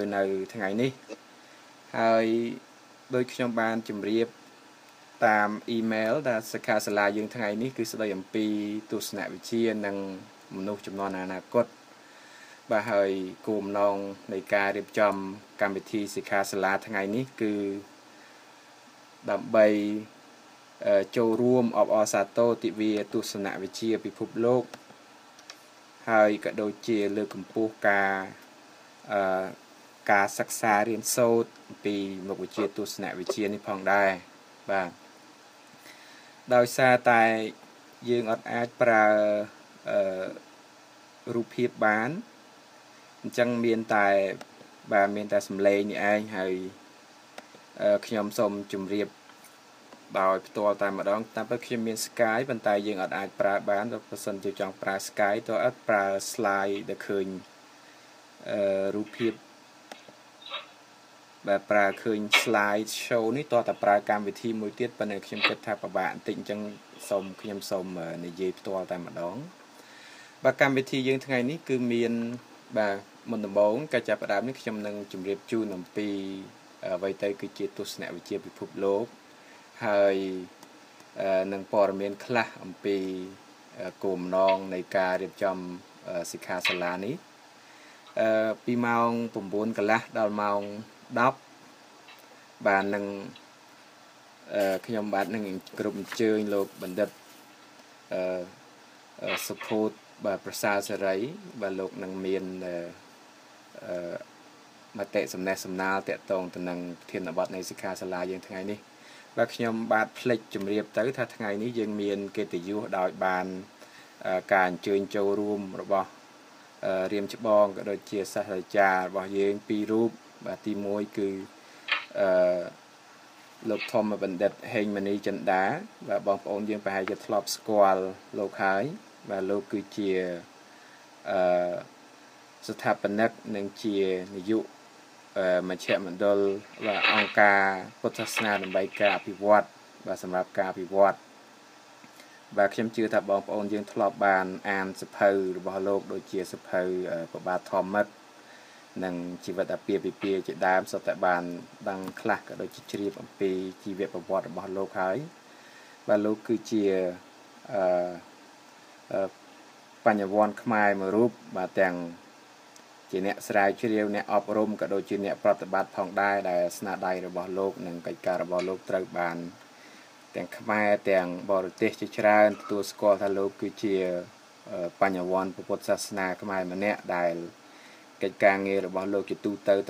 នៅថ្ងៃនេះហើយដោយខ្ញុំបានជម្រាបតាមអ៊ីមែលដែលសិក្ខាសាលាយើងថ្ងៃនេះគឺស្ដីអំពីទស្សនវិជ្ជានិងមនុស្សជំនាន់អនាគតបាទហើយគោលបំណងនៃការរៀបចំកម្មវិធីសិក្ខាសាលាថ្ងៃនេះគឺដើម្បីចូលរួមអបអរសាទរទិវាទស្សនវិជ្ជាពិភពលោកហើយក៏ដូចជាលើកកម្ពស់ការសិក្សារៀនសូត្រអំពីមុខវិជ្ជាទស្សនវិជ្ជានេះផងដែរបាទដោយសារតែយើងអត់អាចប្រើរូបភាពបានអញ្ចឹងមានតែសំឡេងនេះឯងហើយខ្ញុំសូមជម្រាបដោយផ្ទាល់តែម្ដងតាមពិតខ្ញុំមាន Skype ប៉ុន្តែយើងអត់អាចប្រើបានបើសិនជាចង់ប្រើ Skype તોអត់ប្រើ slide ដែលឃើញរូបភាពបើប្រើឃើញ slide show នេះតោះតែប្រើកម្មវិធីមួយទៀតប៉ុន្តែខ្ញុំគិតថាពិបាកបន្តិចអញ្ចឹងខ្ញុំសូមនិយាយផ្ទាល់តែម្ដងបាទកម្មវិធីយើងថ្ងៃនេះគឺមានបាទមុនដំបូងការចាប់ផ្ដើមនេះខ្ញុំនឹងជម្រាបជូនអំពីអ្វីទៅគឺជាទស្សនវិជ្ជាពិភពលោកហើយនឹងព័ត៌មានខ្លះអំពីគោលបំណងនៃការរៀបចំសិក្ខាសាលានេះពីម៉ោង 9 កន្លះដល់ម៉ោង 10 បាទនឹងខ្ញុំបាទនឹងគ្រប់អញ្ជើញលោកបណ្ឌិតសុភូតបាទប្រសាសេរីបាទលោកនឹងមានមតិសំណេះសំណាលតាក់ទងទៅនឹងប្រធានបទនៃសិក្ខាសាលាយើងថ្ងៃនេះបាទខ្ញុំបាទភ្លេចជម្រាបទៅថាថ្ងៃនេះយើងមានកិត្តិយសដោយបានការអញ្ជើញចូលរួមរបស់រៀមច្បងក៏ដូចជាសាស្ត្រាចារ្យរបស់យើងពីររូបបាទទី1គឺលោកធម្មបណ្ឌិតហេងមនីចិន្តាបាទបងប្អូនយើងប្រហែលជាធ្លាប់ស្គាល់លោកហើយបាទលោកគឺជាស្ថាបនិកនិងជានាយកមជ្ឈមណ្ឌលបាទអង្គការពុទ្ធសាសនាដើម្បីការអភិវឌ្ឍបាទសម្រាប់ការអភិវឌ្ឍបាទខ្ញុំជឿថាបងប្អូនយើងធ្លាប់បានអានសៀវភៅរបស់លោកដូចជាសៀវភៅប្របាទធម្មមិត្តនិងជីវិតអាពាហ៍ពិពាហ៍ជាដើមសុទ្ធតែបានដឹងខ្លះក៏ដូចជាជ្រាបអំពីជីវប្រវត្តិរបស់លោកហើយបាទលោកគឺជាបញ្ញវន្តខ្មែរមួយរូបបាទទាំងជាអ្នកស្រាវជ្រាវអ្នកអប់រំក៏ដូចជាអ្នកប្រតិបត្តិផងដែរដែលស្នាដៃរបស់លោកនិងកិច្ចការរបស់លោកត្រូវបានទាំងខ្មែរទាំងបរទេសជាច្រើនទទួលស្គាល់ថាលោកគឺជាបញ្ញវន្តពុទ្ធសាសនាខ្មែរម្នាក់ដែលកិច្ចការងាររបស់លោកជាទូទៅ